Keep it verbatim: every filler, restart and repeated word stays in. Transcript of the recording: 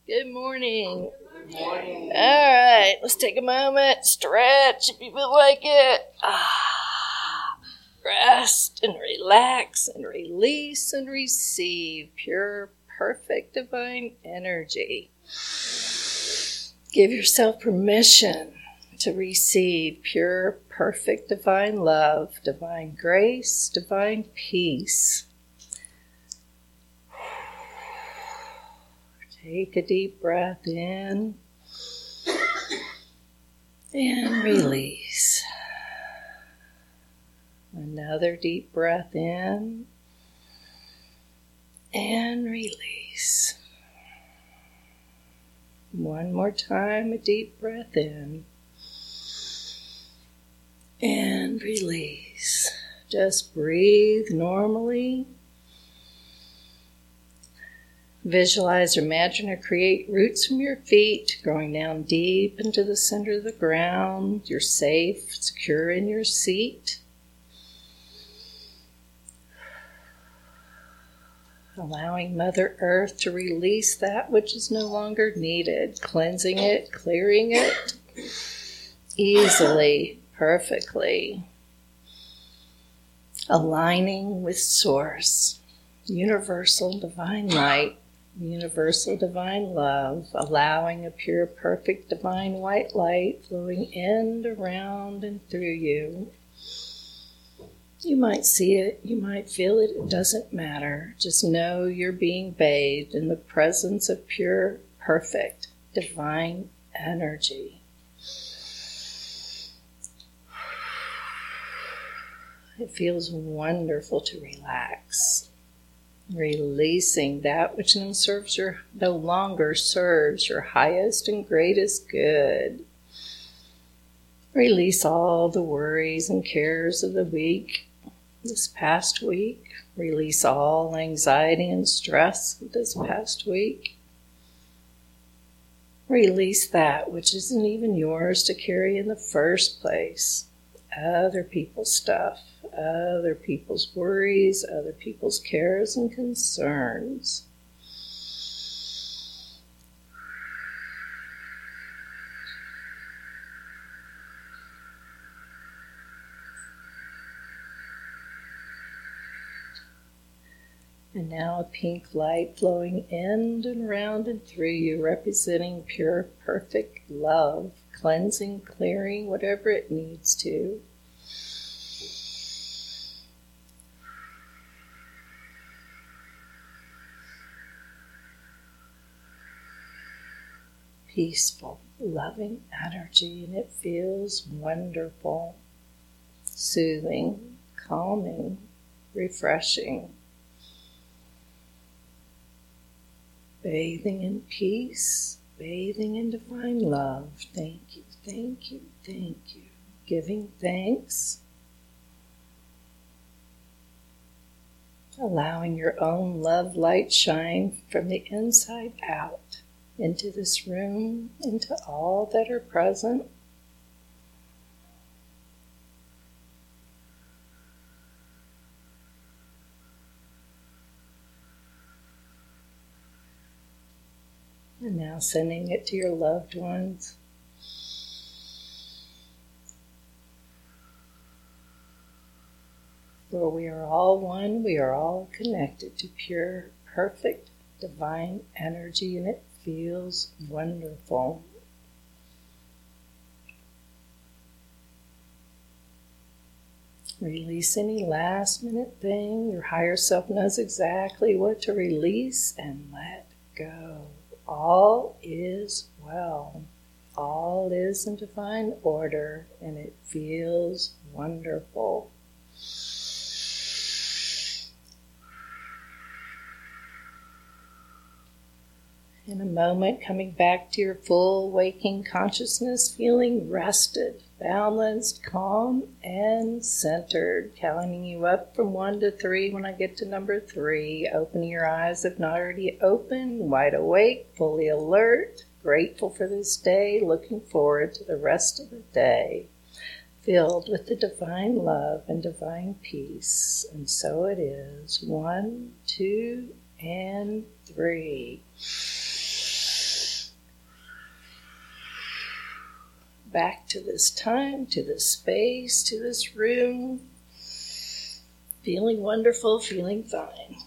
Good morning. Good morning. All right, let's take a moment, stretch if you feel like it. Ah, rest and relax and release and receive pure, perfect, divine energy. Give yourself permission to receive pure, perfect, divine love, divine grace, divine peace. Take a deep breath in and release. Another deep breath in and release. One more time, a deep breath in and release. Just breathe normally. Visualize, imagine, or create roots from your feet growing down deep into the center of the ground. You're safe, secure in your seat. Allowing Mother Earth to release that which is no longer needed, cleansing it, clearing it easily, perfectly. Aligning with Source, universal divine light, universal divine love, allowing a pure, perfect, divine white light flowing in, around, and through you. You might see it, you might feel it, it doesn't matter. Just know you're being bathed in the presence of pure, perfect, divine energy. It feels wonderful to relax. Releasing that which no, serves your, no longer serves your highest and greatest good. Release all the worries and cares of the week, this past week. Release all anxiety and stress of this past week. Release that which isn't even yours to carry in the first place. Other people's stuff. Other people's worries, other people's cares and concerns. And now a pink light flowing in and around and through you, representing pure, perfect love, cleansing, clearing, whatever it needs to. Peaceful, loving energy, and it feels wonderful, soothing, calming, refreshing. Bathing in peace, bathing in divine love. Thank you, thank you, thank you. Giving thanks. Allowing your own love light shine from the inside out. Into this room, into all that are present. And now sending it to your loved ones. For we are all one, we are all connected to pure, perfect, divine energy, and it feels wonderful. Release any last minute thing. Your higher self knows exactly what to release and let go. All is well. All is in divine order, and it feels wonderful. In a moment, coming back to your full waking consciousness, feeling rested, balanced, calm, and centered. Counting you up from one to three. When I get to number three, opening your eyes if not already open, wide awake, fully alert, grateful for this day, looking forward to the rest of the day, filled with the divine love and divine peace. And so it is. One, two, and three. back to this time, to this space, to this room. Feeling wonderful, feeling fine.